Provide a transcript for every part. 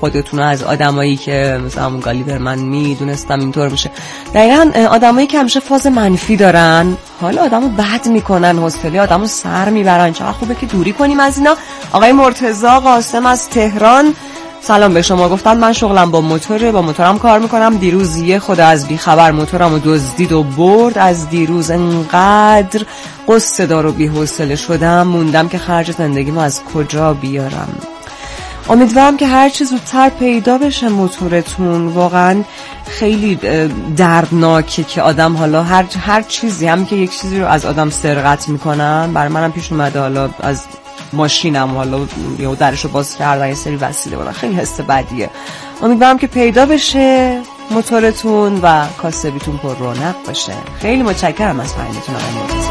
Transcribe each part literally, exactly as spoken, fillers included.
خودتون از آدمایی که مثلا همون گالیور من میدونستم اینطور میشه. دقیقاً آدمایی که همیشه فاز منفی دارن، حالا آدمو بد میکنن، حوصله آدمو سر میبرن، چقدر خوبه که دوری کنیم از اینا. آقای مرتضی قاسم از تهران، سلام به شما. گفتن من شغلم با موتوره، با موتورم کار میکنم. دیروز یه خود از بی خبر موتورمو دزدید و برد. از دیروز انقدر قصه دار و بی‌حوصله شدم، موندم که خرج زندگیمو از کجا بیارم. امیدوارم که هر چیز زودتر پیدا بشه موتورتون. واقعا خیلی دردناکه که آدم حالا هر هر چیزی، هم که یک چیزی رو از آدم سرقت میکنن. برای منم پیش اومده، حالا از ماشینم حالا یا درشو باز کردن یه سری وسیله بودن، خیلی حس بدیه. امیدوارم که پیدا بشه موتورتون و کاسبیتون پر رونق باشه. خیلی متشکرم از پیامتون آقای مرتضی.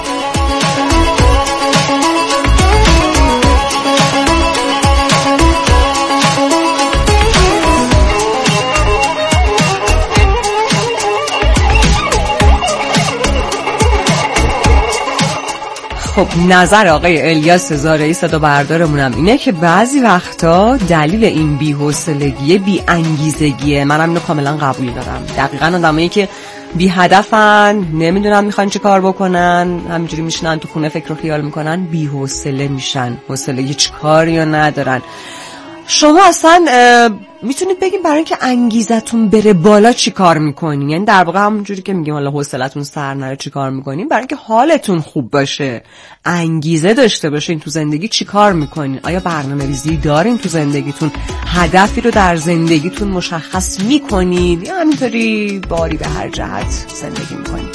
خب نظر آقای الیاس زارعی صدا بردارمونم اینه که بعضی وقتا دلیل این بی‌حوصلگی بی انگیزگیه. منم اینو کاملا قبول دارم. دقیقاً آدمایی که بی هدفن، نمیدونن میخوان چه کار بکنن، همینجوری میشنن تو خونه فکر و خیال میکنن، بی‌حوصله میشن، حوصله هیچ کاری رو ندارن. شما اصلا میتونید بگیم برای اینکه انگیزتون بره بالا چی کار میکنین؟ یعنی در واقع همونجوری که میگیم حالا حوصلتون سر نره چی کار میکنین؟ برای اینکه حالتون خوب باشه، انگیزه داشته باشین تو زندگی چی کار میکنین؟ آیا برنامه‌ریزی دارین تو زندگیتون؟ هدفی رو در زندگیتون مشخص میکنین یا همینطوری باری به هر جهت زندگی میکنین؟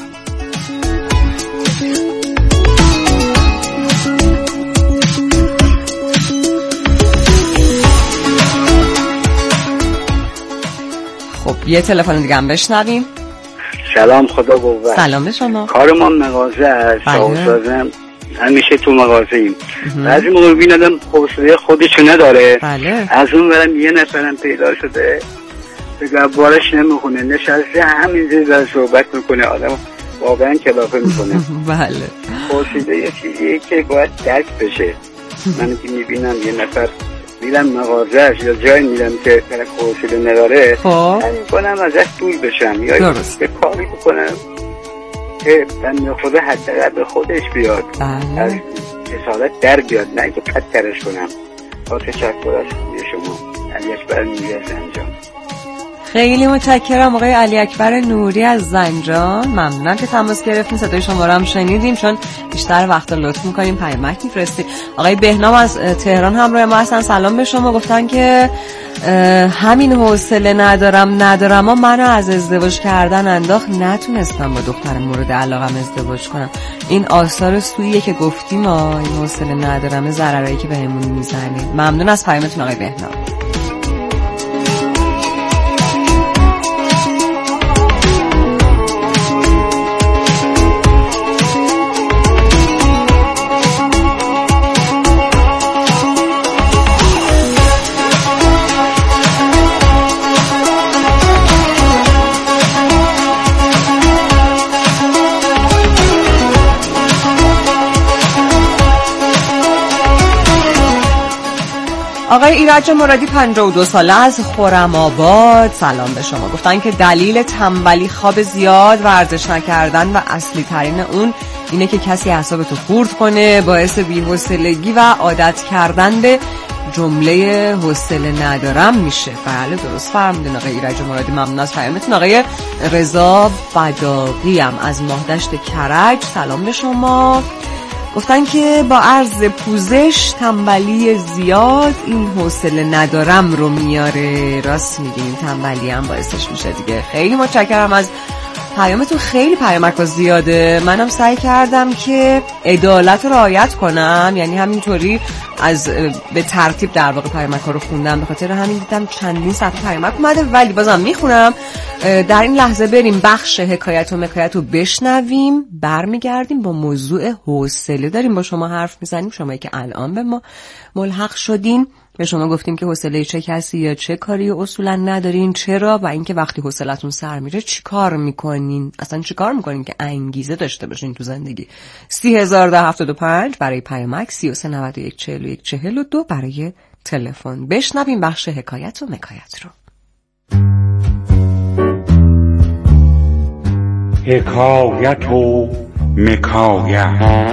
خب یه تلفن دیگه هم بشنویم. سلام، خدا قوت. سلام به شما. کار ما مغازه است، سازم همیشه تو مغازه ایم. بعضی موقع ببینم حوصله خودشو نداره. بله. از اون برم یه نفرم پیدا شده بگه بارش نمیخونه، نشسته همینجوری داره صحبت میکنه، آدم واقعا کلافه میکنه. بله. حوصله یه چیزیه که باید درک بشه. من که میبینم یه نفر میرم مغازهش یا جایی میرم که طرف حوصله نداره، خب من میکنم ازش دور بشم یا درست. یه کاری بکنم که بنده خدا حداقل به خودش بیاد، بله. از حسادت در بیاد، نه که پدترش کنم. با تشکر از شما علی اکبر نوری از زنجان. خیلی متشکرم آقای علی اکبر نوری از زنجان. ممنونم که تماس گرفتین، صدای شما رو هم شنیدیم، چون بیشتر وقتا لطف می‌کنیم پیامک می‌فرستید. آقای بهنام از تهران همراه ما هستن. سلام به شما. گفتن که همین حوصله ندارم ندارم و منو از ازدواج کردن انداخت، نتونستم با دختر مورد علاقم ازدواج کنم. این آثار سوییه که گفتیم، ما این حوصله ندارم ضررایی که بهمون میزنه. ممنون از پیامتون آقای بهنام. آقای ایرج مرادی پنجاه و دو ساله از خرم‌آباد، سلام به شما. گفتن که دلیل تنبلی خواب زیاد، ورزش نکردن و اصلی ترین اون اینه که کسی اعصابتو خورد کنه، باعث بی‌حوصلگی و عادت کردن به جمله حوصله ندارم میشه. بله درست فرمودین آقای ایرج مرادی. ممنون از پیامتون. آقای رضا بداقی هم از ماهدشت کرج، سلام به شما. گفتن که با عرض پوزش تنبلی زیاد این حوصله ندارم رو میاره. راست میگین، تنبلی هم باعثش میشه دیگه. خیلی متشکرم از پیامتون. خیلی پیامک زیاده. منم سعی کردم که عدالت رو رعایت کنم، یعنی همینطوری از به ترتیب در واقع پیامک رو خوندم، به خاطر همین دیدم چندین صفحه پیامک اومده، ولی بازم میخونم. در این لحظه بریم بخش حکایت و مکایت رو بشنویم، برمیگردیم با موضوع حوصله داریم با شما حرف میزنیم. شمایی که الان به ما ملحق شدین، به شما گفتیم که حوصله چه کسی یا چه کاری اصولا ندارین، چرا، و اینکه وقتی حوصلتون سر میره چی کار میکنین، اصلا چی کار میکنین که انگیزه داشته باشین تو زندگی. سی هزار و هفتاد و پنج برای پیامک، سی و سه نود و یک چهل و یک چهل و دو برای تلفن. بشنویم بخش حکایت و مکایت رو. حکایت و مکایت.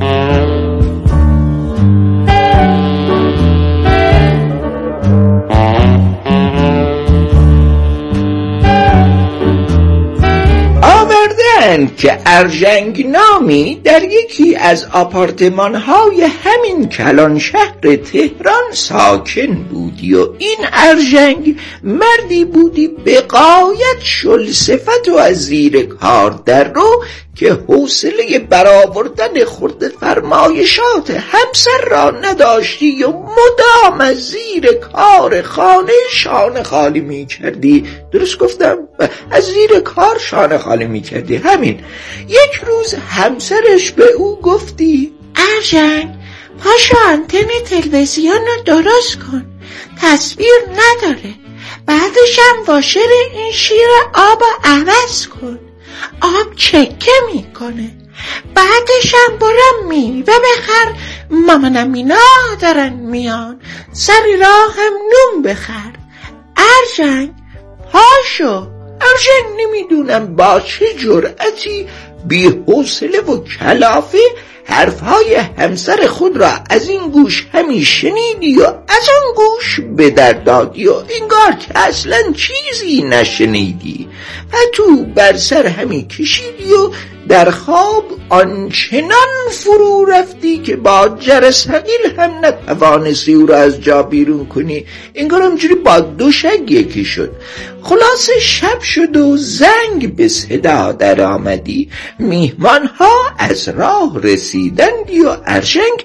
آوردند که ارژنگ نامی در یکی از آپارتمان‌های همین کلان شهر تهران ساکن بودی و این ارژنگ مردی بودی به غایت شل صفت و از زیر کار در رو که حوصله برآوردن خرد فرمایشات همسر را نداشتی و مدام از زیر کار خانه شانه خالی می کردی. درست گفتم؟ از زیر کار شانه خالی می کردی. همین. یک روز همسرش به او گفتی ارژنگ پاشو آنتن تلویزیون رو درست کن، تصویر نداره، بعدش هم واشر این شیر آب عوض کن، آب چکه میکنه، بعدش هم برم میوه بخر، مامانم اینا دارن میان، سری راه هم نون بخر. ارژنگ پاشو. ارژنگ نمیدونم با چه جرأتی بی حوصله و کلافه حرفهای همسر خود را از این گوش همی شنیدی و از آن گوش به در دادی و انگار که اصلا چیزی نشنیدی و تو بر سر همی کشیدی و در خواب آنچنان فرو رفتی که با جرس حقیل هم نتوانستی او را از جا بیرون کنی. انگار همجوری با دوشک یکی شد. خلاص شب شد و زنگ به صدا در آمدی. میهمان ها از راه رسیدندی و ارژنگ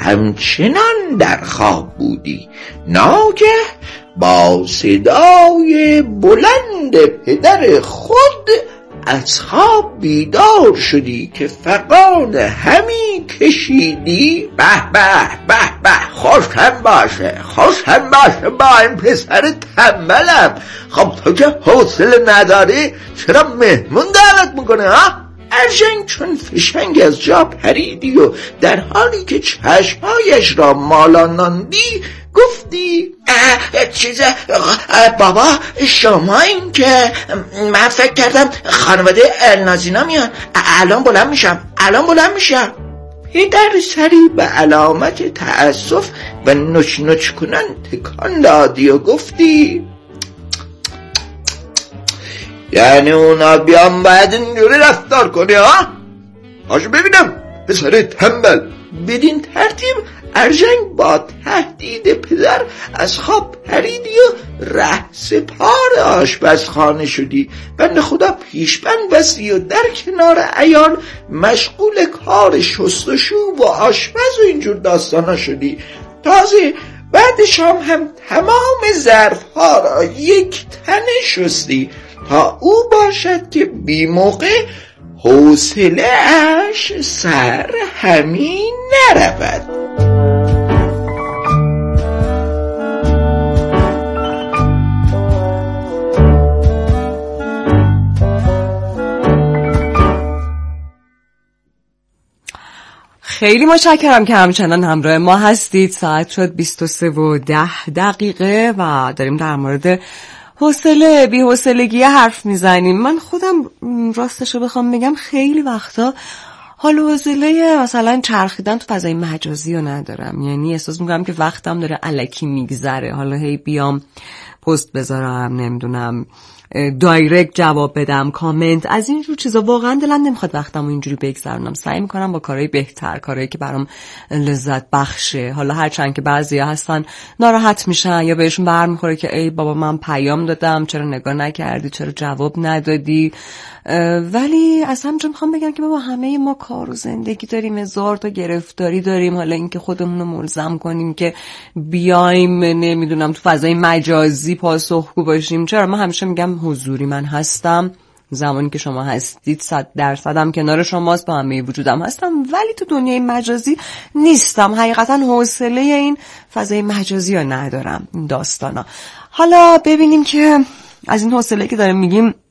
همچنان در خواب بودی. ناگه با صدای بلند پدر خود از خواب بیدار شدی که فغان همی کشیدی. به به به به خوشم باشه خوشم باشه با این پسر تنبلم. خب تو که حوصله نداری چرا مهمون دعوت میکنه ها؟ ارژنگ چون فشنگ از جا پریدی و در حالی که چشمهایش را مالاناندی گفتی چیزه بابا شما این که من فکر کردم خانواده النازینا میان، الان بلند میشم الان بلند میشم. پدر سری به علامت تأسف و نچ نچ کنن تکان دادی و گفتی یعنی اونا بیان باید اینجوری رفتار کنی ها؟ آشو ببینم پسر تنبل. بدین ترتیب ارژنگ با تهدید پدر از خواب پریدی و رهسپار آشپزخانه شدی. بنده خدا پیشبند بستی و در کنار عیال مشغول کار شستشو و آشپز و اینجور داستانا شدی. تازه بعد شام هم تمام ظرفها را یک تنه شستی تا او باشد که بی موقع حوصله اش سر همین نرود. خیلی متشکرم که همچنان همراه ما هستید. ساعت شد بیست و سه و ده دقیقه و داریم در مورد حوصله بی حوصلگی حرف میزنیم. من خودم راستش رو بخوام بگم خیلی وقتا حال و حوصله مثلا چرخیدن تو فضای مجازی رو ندارم. یعنی احساس میکنم که وقتم داره الکی میگذره. حالا هی بیام پست بذارم، نمیدونم دایرکت جواب بدم، کامنت، از اینجور چیزا واقعا دلم نمیخواد وقتمو اینجوری بگذرونم. سعی میکنم با کارهای بهتر، کارهایی که برام لذت بخشه. حالا هرچند که بعضیا هستن ناراحت میشن یا بهشون برمیخوره که ای بابا من پیام دادم چرا نگاه نکردی، چرا جواب ندادی، ولی از همجا میخوام بگم که بابا همه ما کار و زندگی داریم، هزار تا گرفتاری داریم. حالا اینکه خودمون رو ملزم کنیم که بیایم نمیدونم تو فضای مجازی پاسخگو باشیم، چرا؟ من همیشه میگم حضوری من هستم، زمانی که شما هستید صد درصدم کنار شماست، با همه وجودم هستم، ولی تو دنیای مجازی نیستم. حقیقتا حوصله این فضای مجازی رو ندارم. این داستانا. حالا ببینیم که از این حوصله که داریم میگیم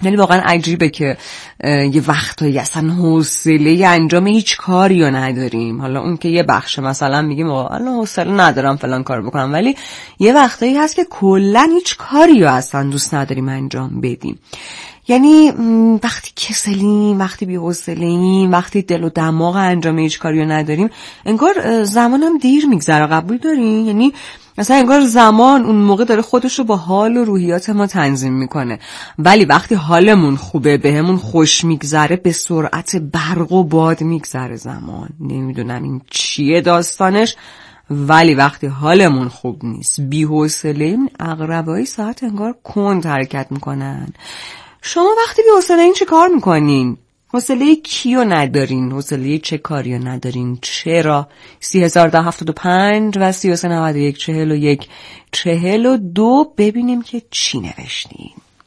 یعنی واقعا عجیبه که یه وقتایی اصلا حوصله انجام هیچ کاری رو نداریم. حالا اون که یه بخش مثلا میگیم الان حوصله ندارم فلان کار بکنم، ولی یه وقتایی هست که کلا هیچ کاری رو اصلا دوست نداریم انجام بدیم. یعنی وقتی کسلیم، وقتی بی‌حوصله‌ایم، وقتی دل و دماغ انجام هیچ کاری رو نداریم، انگار زمانم دیر میگذره. قبول دارین؟ یعنی مثلا انگار زمان اون موقع داره خودش رو با حال و روحیات ما تنظیم میکنه، ولی وقتی حالمون خوبه، بهمون خوش میگذره، به سرعت برق و باد میگذره زمان. نمیدونم این چیه داستانش، ولی وقتی حالمون خوب نیست، بی‌حوصله‌ایم، عقربه‌های ساعت انگار کند حرکت میکنن. شما وقتی بی‌حوصله‌این چه کار میکنین؟ حوصله کیو ندارین؟ حوصله چه کاریو ندارین؟ چرا؟ سی هزار ده هفتاد و پنج و سی و سه نود و یک چهل و یک چهل و دو ببینیم که چی نوشتین.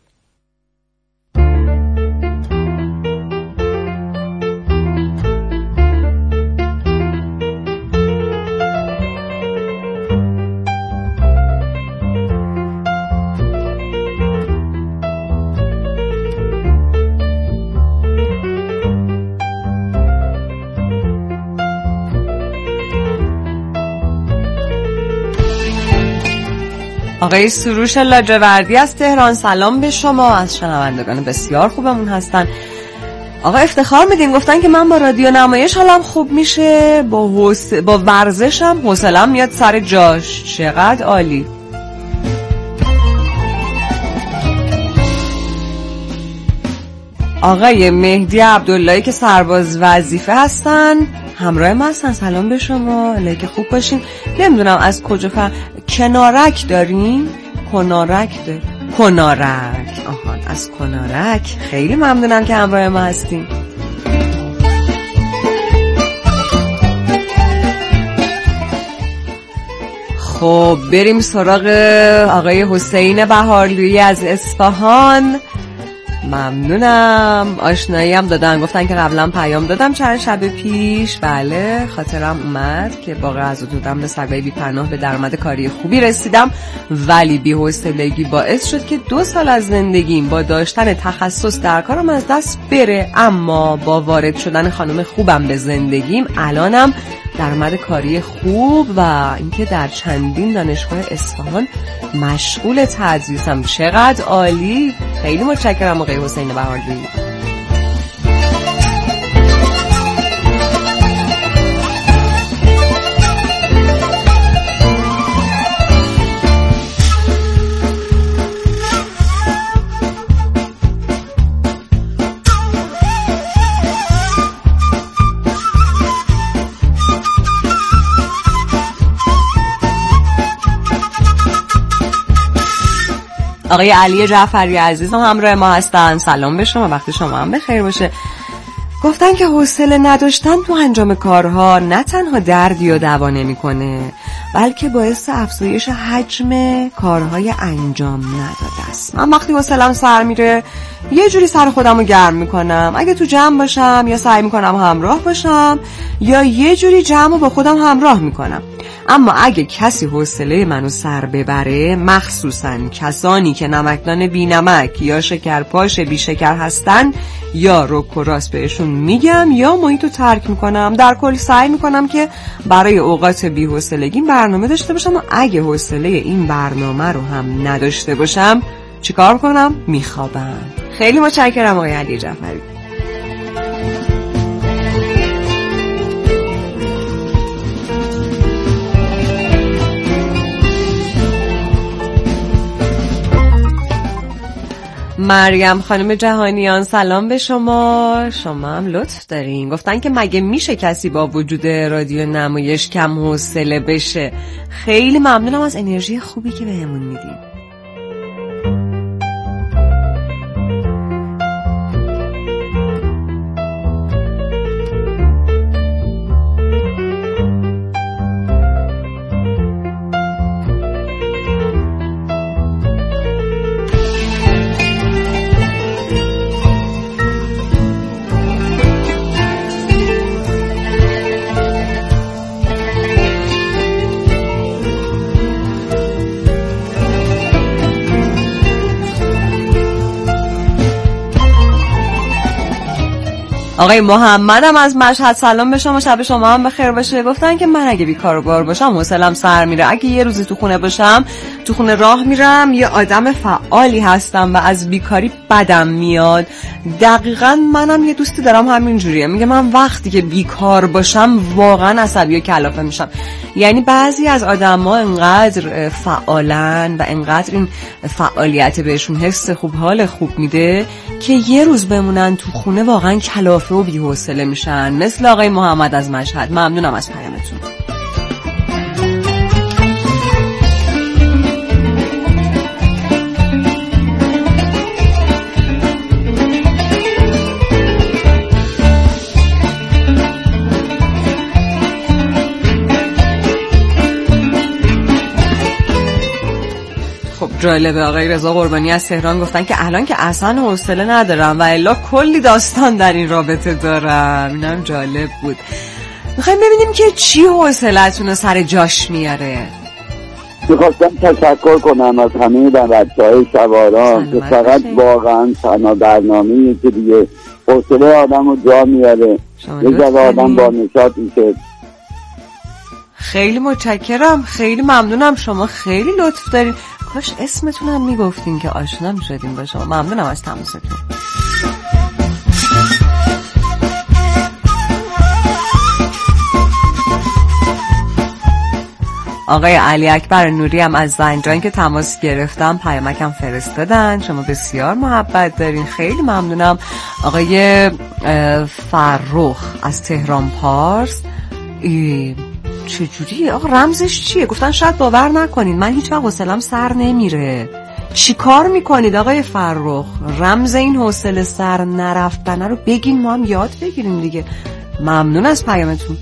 آقای سروش لاجوردی از تهران، سلام به شما. از شنوندگان بسیار خوبمون هستن. آقا افتخار میدین، گفتن که من با رادیو نمایش حالم خوب میشه، با حوص... با ورزشم حوصله‌ام میاد سر جاش. چقدر عالی. آقای مهدی عبداللهی که سرباز وظیفه هستن همراه ما هستن، سلام به شما، الهی که خوب باشین. نمیدونم از کجا فر... کنارک دارین؟ کنارک دارین؟ کنارک، آها از کنارک. خیلی ممنونم که همراه ما هستین. خب بریم سراغ آقای حسین بهارلویی از اصفهان. ممنونم. آشنایی هم دادن، گفتن که قبلا پیام دادم چند شب پیش. بله خاطرم اومد که با قضاوتم به سگای بی پناه به درآمد کاری خوبی رسیدم، ولی بی‌حوصلگی باعث شد که دو سال از زندگیم با داشتن تخصص در کارم از دست بره. اما با وارد شدن خانم خوبم به زندگیم الانم درآمد کاری خوب و اینکه در چندین دانشگاه اصفهان مشغول تدریسم. چقدر عالی. خیلی متشکرم آقای حسین بهارلویی. آقای علی جعفری عزیز هم همراه ما هستن، سلام به شما، وقت شما هم بخیر باشه. گفتن که حوصله نداشتن تو انجام کارها نه تنها دردی و دوا نمیکنه، بلکه باعث افزایش حجم کارهای انجام نداده است. من وقتی حوصله‌ام سر میره یه جوری سر خودم رو گرم میکنم، اگه تو جمع باشم یا سعی میکنم همراه باشم یا یه جوری جمع رو با خودم همراه میکنم. اما اگه کسی حوصله منو سر ببره، مخصوصاً کسانی که نمکدان بی نمک یا شکرپاش بی شکر هستن، یا رک و راست بهشون میگم یا محیطو ترک میکنم. در کل سعی میکنم که برای اوقات بی حوصلگی برنامه داشته باشم و اگه حوصله این برنامه رو هم نداشته باشم چیکار کنم؟ میخوابم. خیلی متشکرم آقای علی جعفری. مریم خانم جهانیان، سلام به شما. شما هم لطف دارین. گفتن که مگه میشه کسی با وجود رادیو نمایش کم حوصله بشه؟ خیلی ممنونم از انرژی خوبی که بهمون میدین. آقای محمدم از مشهد سلام به شما، شب شما هم بخیر باشه. گفتن که من اگه بیکارگار باشم حوصله‌ام سر میره، اگه یه روزی تو خونه باشم تو خونه راه میرم یه آدم فعالی هستم و از بیکاری بدم میاد. دقیقاً منم یه دوستی دارم همین جوریه، میگه من وقتی که بیکار باشم واقعا عصبی و کلافه میشم. یعنی بعضی از آدم‌ها انقدر فعالن و انقدر این فعالیت بهشون حس خوب حال خوب میده که یه روز بمونن تو خونه واقعا کلافه و بی‌حوصله میشن، مثل آقای محمد از مشهد. ممنونم از پیامتون. جالبه، آقای رضا قربانی از تهران گفتن که الان که اصلا حوصله ندارم و الا کلی داستان در این رابطه دارم. اینم جالب بود. میخوایم ببینیم که چی حوصله‌تون رو سر جاش میاره. میخواستم تشکر کنم از همه بچه‌های سواران که فقط واقعا تنها برنامه‌ای که دیگه حوصله آدم رو جا میاره، یه ذره آدم با نشاط میشه. خیلی متشکرم، خیلی ممنونم، شما خیلی لطف دارین. کاش اسمتون هم میگفتین که آشنا میشدیم با شما. ممنونم از تماستون. آقای علی اکبر نوری هم از زنجان که تماس گرفتم پیامکم فرستادن. شما بسیار محبت دارین، خیلی ممنونم. آقای فرخ از تهران پارس، چجوریه آقا رمزش چیه؟ گفتن شاید باور نکنین من هیچ وقت حوصله‌ام سر نمیره. چی کار میکنید آقای فرخ؟ رمز این حوصله سر نرفتن رو بگین ما هم یاد بگیریم دیگه. ممنون از پیامتون.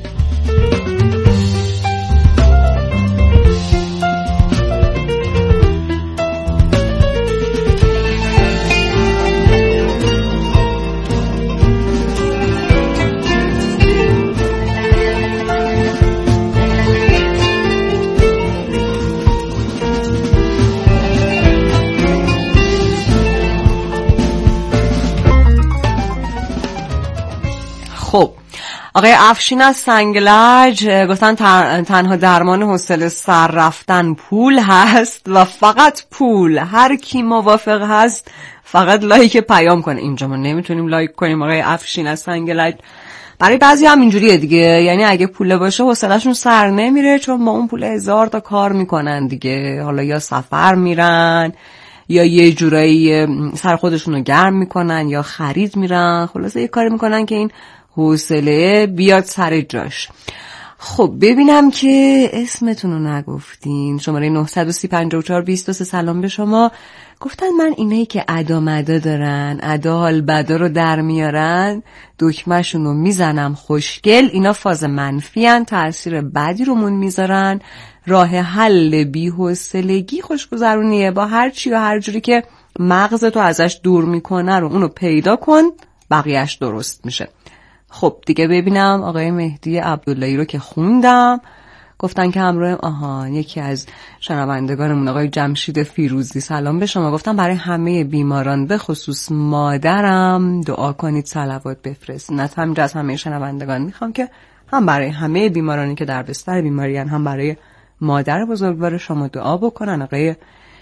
خب آقای افشین از سنگلج گفتن تنها درمان حوصله سر رفتن پول هست و فقط پول. هر کی موافق هست فقط لایک پیام کنه. اینجا ما نمیتونیم لایک کنیم آقای افشین از سنگلج. برای بعضی هم اینجوریه دیگه، یعنی اگه پول باشه حوصله‌شون سر نمیره چون با اون پول هزار تا کار میکنن دیگه. حالا یا سفر میرن یا یه جورایی سر خودشون رو گرم میکنن یا خرید میرن، خلاصه یه کاری میکنن که این حوصله بیاد سر جاش. خب ببینم که اسمتون رو نگفتین. شماره نه سه صفر پنج چهار دو سه سلام به شما. گفتن من اینایی که ادا مدا دارن، ادا حال بدا رو در میارن، دکمه‌شون رو میزنم خوشگل، اینا فاز منفی ان، تأثیر بدی رو مون میذارن. راه حل بی‌حوصلگی خوشگذرونیه، با هر چی و هر جوری که مغزتو ازش دور میکنه رو اونو پیدا کن، بقیهش درست میشه. خب دیگه ببینم آقای مهدی عبداللهی رو که خوندم. گفتن که همراه آها یکی از شنوندگانمون آقای جمشید فیروزی سلام به شما. گفتم برای همه بیماران به خصوص مادرم دعا کنید، صلوات بفرستید. از همینجا از همه شنوندگان میخوام که هم برای همه بیمارانی که در بستر بیماریان هم برای مادر بزرگوار شما دعا بکنن. آقای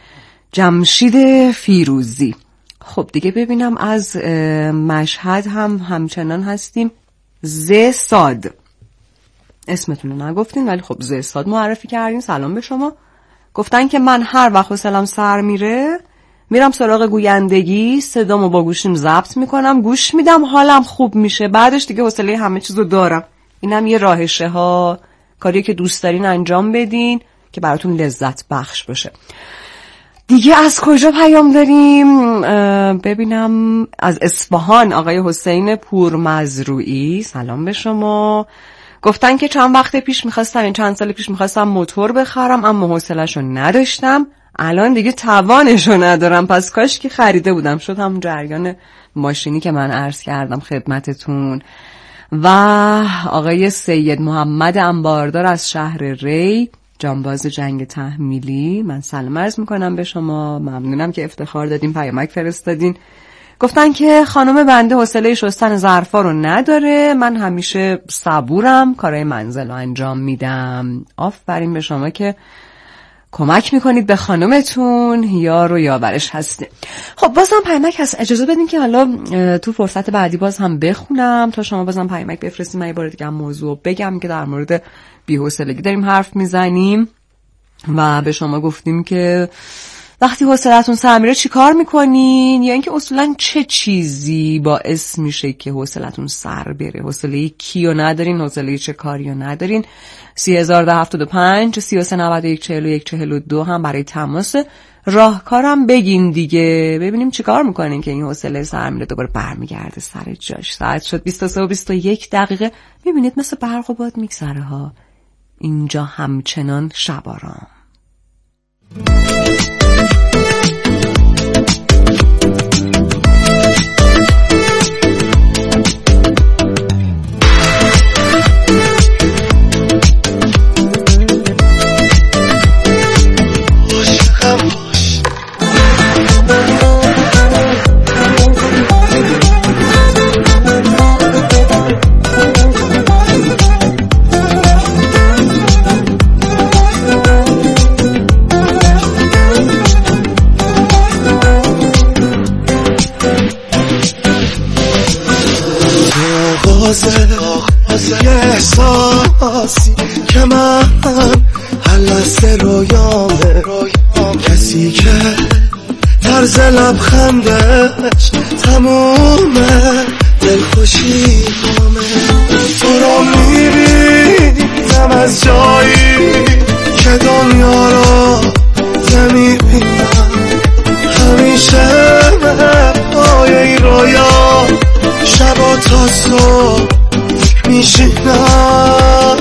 جمشید فیروزی. خب دیگه ببینم از مشهد هم همچنان هستیم. ز ساد اسمتون رو نگفتین ولی خب ز ساد معرفی کردین. سلام به شما. گفتن که من هر وقت حوصله‌ام سر میره میرم سراغ گویندگی، صدامو با گوشیم ضبط میکنم، گوش میدم، حالم خوب میشه، بعدش دیگه حوصله همه چیزو دارم. اینم یه راهشه ها، کاریه که دوست دارین انجام بدین که براتون لذت بخش باشه. دیگه از کجا پیام داریم؟ ببینم از اصفهان آقای حسین پورمزروعی سلام به شما. گفتن که چند وقت پیش میخواستم این چند سال پیش میخواستم موتور بخرم اما حوصله‌شو نداشتم، الان دیگه توانشو ندارم، پس کاش که خریده بودم. شد هم جریان ماشینی که من عرض کردم خدمتتون. و آقای سید محمد انباردار از شهر ری، جانباز جنگ تحمیلی، من سلام عرض میکنم به شما. ممنونم که افتخار دادین پیامک فرستادین. گفتن که خانم بنده حوصله شستن ظرفا رو نداره، من همیشه صبورم، کارهای منزل رو انجام میدم. آفرین به شما که کمک میکنید به خانومتون، یار و یاورش هسته. خب بازم پیامک هست، اجازه بدین که حالا تو فرصت بعدی باز هم بخونم تا شما بازم پیامک بفرستید. من یه بار دیگه هم موضوع بگم که در مورد بی‌حوصلگی داریم حرف میزنیم و به شما گفتیم که وقتی حوصله‌تون سر میره چی کار میکنین، یا اینکه اصولا چه چیزی باعث میشه که حوصله‌تون سر بره، حوصله کیو ندارین، حوصله چه کاریو ندارین. سی هزار و هفتاد و پنج سی و سه نود و یک چهل و یک چهل و دو هم برای تماس. راهکارم بگین دیگه، ببینیم چی کار میکنین که این حوصله سر میره دوباره برمیگرده سر جاش. ساعت شد بیست و سه و بیست و یک دقیقه. میبینید مثل برق و باد میگذره ها، اینجا همچنان شبارام. یه احساسی که من هر لحظه رویامه، کسی که طرز لبخندش تمومه دلخوشی همه. تو رو میبینم از جایی که دنیا رو نمیبینم، همیشه پای این رویا شبا تا صبح میشینم.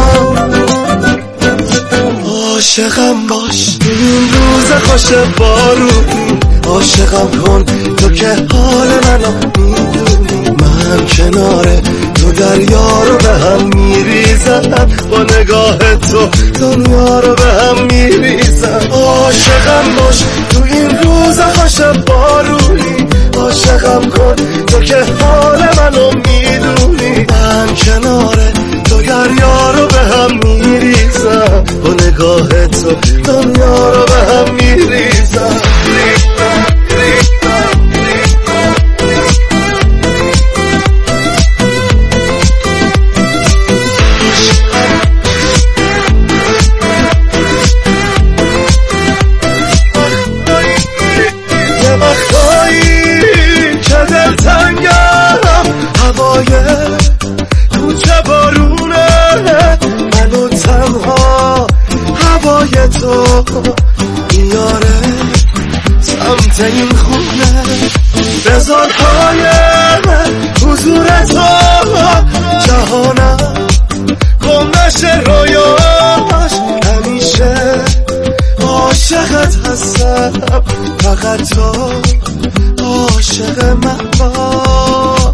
عاشقم باش این روز خوش بارونی، عاشقم کن تو که حال منو میدونی، من کنار تو دریا رو به هم میریزم، با نگاه تو دنیا رو به هم میریزم. عاشقم باش تو این روز خوش بارونی، عاشقم کن تو که حال منو میدونی، من کنار تو دریا رو به هم میریزم، با نگاه تو دنیا رو به هم میریزم. یه وقتایی که دلتنگم، هوای کوچه بارونه منو تنها، هوای تو میاره سمت این خونه، بذار پای حضور تو جهانم گم نشه رویاش، همیشه عاشقت هستم، فقط تو عاشق من باش.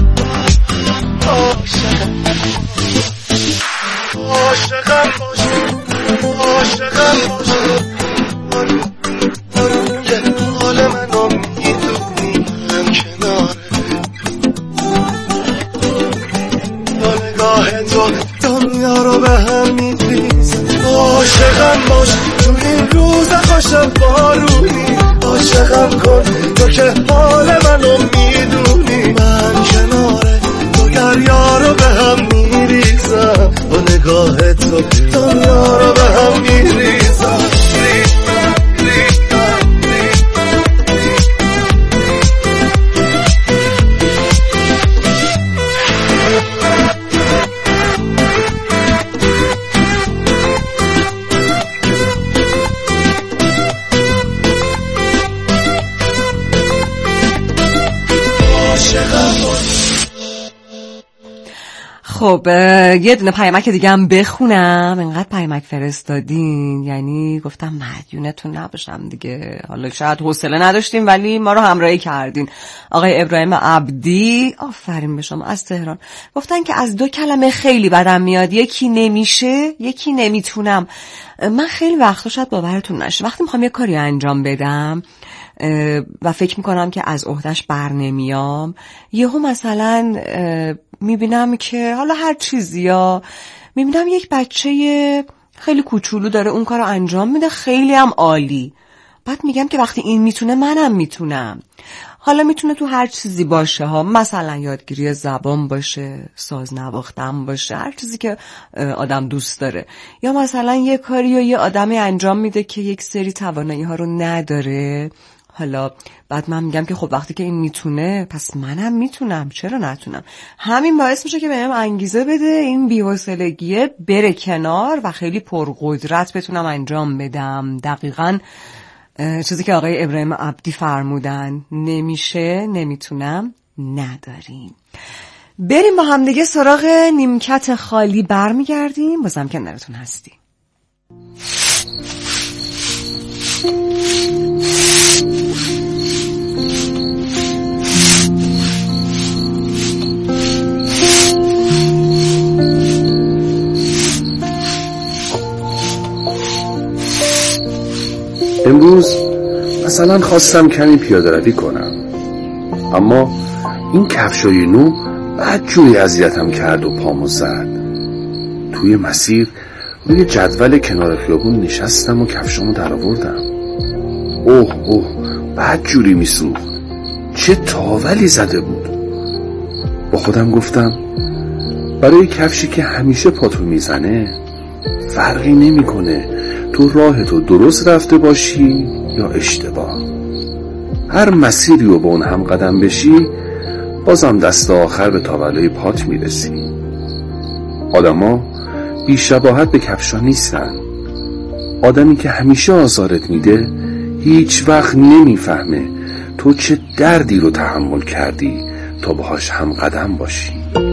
عاشقم باش، عاشقم باش، که حال منو میدونی، من کناره با نگاه تو دنیا رو به هم میریزم. عاشقم باش تو این روز خوش بارونی، عاشقم کن تو که حال منو میدونی، من کناره تو دریا رو به هم میریزم، با نگاه تو دنیا رو به هم میریزم. خب یه دونه پیامک دیگه هم بخونم، انقدر پیامک فرستادین یعنی گفتم مدیونتون نباشم دیگه، حالا شاید حوصله نداشتیم ولی ما رو همراهی کردین. آقای ابراهیم عبدی، آفرین به شما، از تهران گفتن که از دو کلمه خیلی بدم میاد، یکی نمیشه یکی نمیتونم. من خیلی وقتا شاید باورتون نشه وقتی میخوام یه کاری انجام بدم و فکر میکنم که از عهده‌اش بر نمیام، یهو مثلا میبینم که حالا هر چیزی، یا میبینم یک بچه خیلی کوچولو داره اون کار رو انجام میده، خیلی هم عالی. بعد میگم که وقتی این میتونه منم میتونم. حالا میتونه تو هر چیزی باشه ها، مثلا یادگیری زبان باشه، ساز نواختن باشه، هر چیزی که آدم دوست داره، یا مثلا یه کاری یا یه آدمی انجام میده که یک سری توانایی ها رو نداره. حالا بعد من میگم که خب وقتی که این میتونه پس منم میتونم، چرا نتونم؟ همین باعث میشه که بهم انگیزه بده این بی‌حوصلگیه بره کنار و خیلی پرقدرت بتونم انجام بدم. دقیقاً چیزی که آقای ابراهیم عبدی فرمودن، نمیشه، نمیتونم، نداریم. بریم با هم دیگه سراغ نیمکت خالی برمیگردیم، بازم کنارتون هستیم. امروز مثلا خواستم کمی پیاده روی کنم، اما این کفشای نو بدجوری اذیتم کرد و پامو زد. توی مسیر روی جدول کنار خیابون نشستم و کفشامو در آوردم. اوه اوه بدجوری میسوخت، چه تاولی زده بود. با خودم گفتم برای کفشی که همیشه پاتو میزنه فرقی نمیکنه تو راهتو درست رفته باشی یا اشتباه. هر مسیری رو با اون هم قدم بشی بازم دست آخر به تاولای پات میرسی. آدما بی شباهت به کفشا نیستن. آدمی که همیشه آزارت میده هیچ وقت نمیفهمه تو چه دردی رو تحمل کردی تا باهاش هم قدم باشی.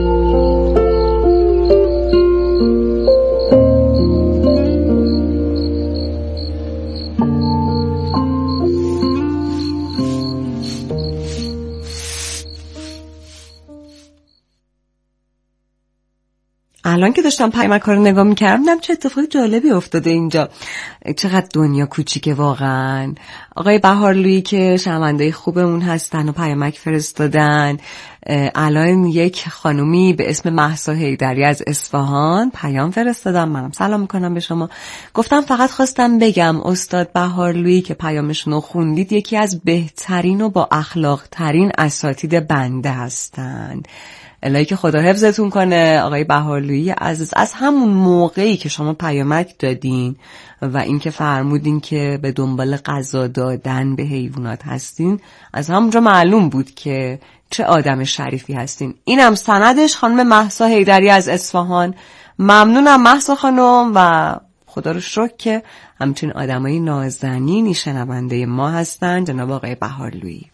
الان که داشتم پیامک ها رو نگاه میکردم دیدم چه اتفاقی جالبی افتاده اینجا. چقدر دنیا کوچیکه واقعا. آقای بهارلویی که شنونده خوبمون هستن و پیامک فرستادن. الان یک خانومی به اسم مهسا حیدری از اصفهان پیام فرستادم، منم سلام میکنم به شما. گفتم فقط خواستم بگم استاد بهارلویی که پیامشون رو خوندید یکی از بهترین و با اخلاق ترین اساتید بنده هستن. الهی که خدا حفظتون کنه آقای بهارلویی عزیز. از همون موقعی که شما پیامک دادین و اینکه فرمودین که به دنبال غذا دادن به حیوانات هستین، از همونجا معلوم بود که چه آدم شریفی هستین. اینم سندش خانم مهسا حیدری از اصفهان. ممنونم مهسا خانم و خدا رو شکر که همچین آدمای نازنینی شنونده ما هستن جناب آقای بهارلویی.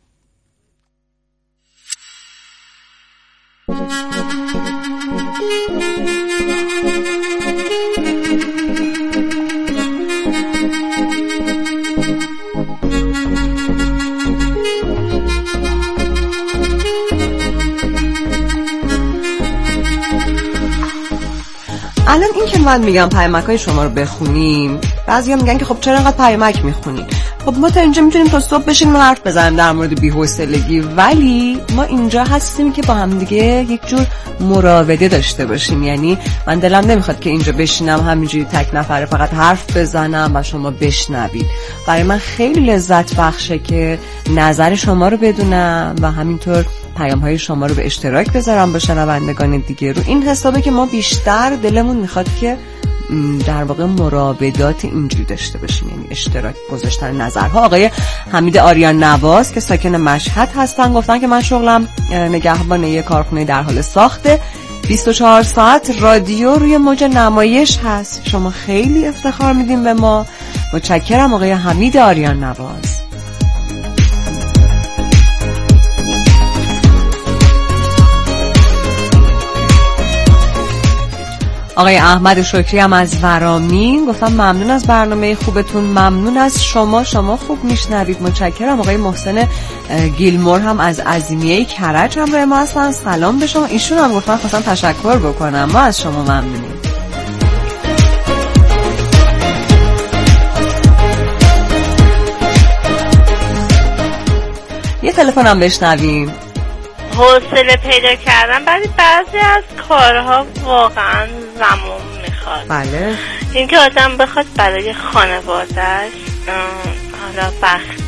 الان این که من میگم پیامک‌های شما رو بخونیم، بعضیا میگن که خب چرا انقدر پیامک میخونین؟ خب ما تا اینجا میتونیم تا صبح بشینیم و حرف بزنیم در مورد بی‌حوصلگی، ولی ما اینجا هستیم که با هم دیگه یک جور مراوده داشته باشیم. یعنی من دلم نمیخواد که اینجا بشینم همینجوری تک نفره فقط حرف بزنم و شما بشنوید. برای من خیلی لذت بخشه که نظر شما رو بدونم و همینطور پیام‌های شما رو به اشتراک بذارم با شنوندگان دیگه. رو این حسابه که ما بیشتر دلمون میخواد که در واقع مراودات اینجوری داشته باشیم، یعنی اشتراک گذاشتن نظرها. آقای حمید آریان نواز که ساکن مشهد هستن گفتن که من شغلم نگهبان یک کارخونه در حال ساخته، بیست و چهار ساعت رادیو روی موج نمایش هست. شما خیلی افتخار میدیم به ما. متشکرم آقای حمید آریان نواز. آقای احمد شکری هم از ورامین گفتم ممنون از برنامه خوبتون، ممنون از شما، شما خوب میشنوید. متشکرم. آقای محسن گیلمور هم از عظیمیه کرج هم روی ما هستن، سلام به شما. ایشون هم گفتن خواستم تشکر بکنم، ما از شما ممنونیم. یه تلفن هم بشنویم. حوصله پیدا کردن برای بعضی از کارها واقعا زمان میخواد. بله. اینکه آدم بخواد برای خانوادهش حالا وقت